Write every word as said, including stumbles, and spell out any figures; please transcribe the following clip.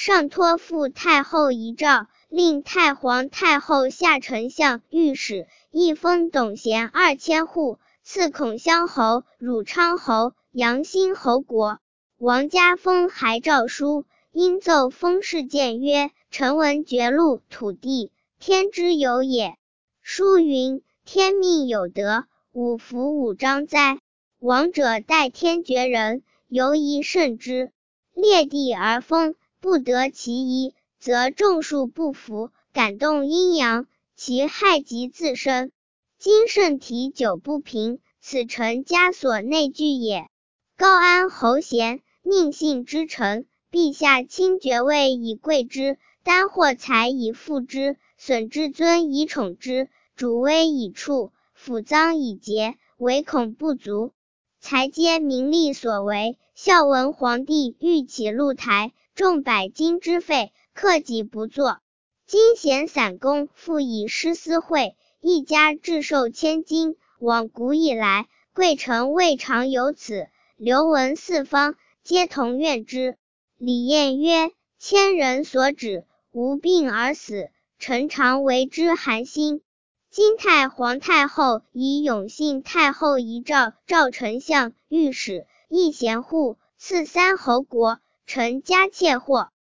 上托付太后遗诏，令太皇太后下丞相、御史，一封董贤二千户，赐孔襄侯、汝昌侯、阳兴侯国。王家封还诏书，因奏封事谏曰：臣闻绝禄土地，天之有也。书云：天命有德，五福五章哉。王者待天绝人，犹宜慎之。裂地而封，不得其宜，则众数不服，感动阴阳，其害及自身。今圣体久不平，此臣枷锁内惧也。高安侯贤，佞幸之臣，陛下亲爵位以贵之，丹获财以富之，损至尊以宠之，主威以处，辅赃以节，唯恐不足。才皆名利所为。孝文皇帝欲起露台，重百金之费，克己不作。今贤散功，复以诗私会，一家致受千金。往古以来，贵臣未尝有此，流闻四方，皆同怨之。李晏曰：千人所指，无病而死，臣常为之寒心。今太皇太后以永信太后遗诏，召丞相、御史、议贤户，赐三侯国，臣加窃获。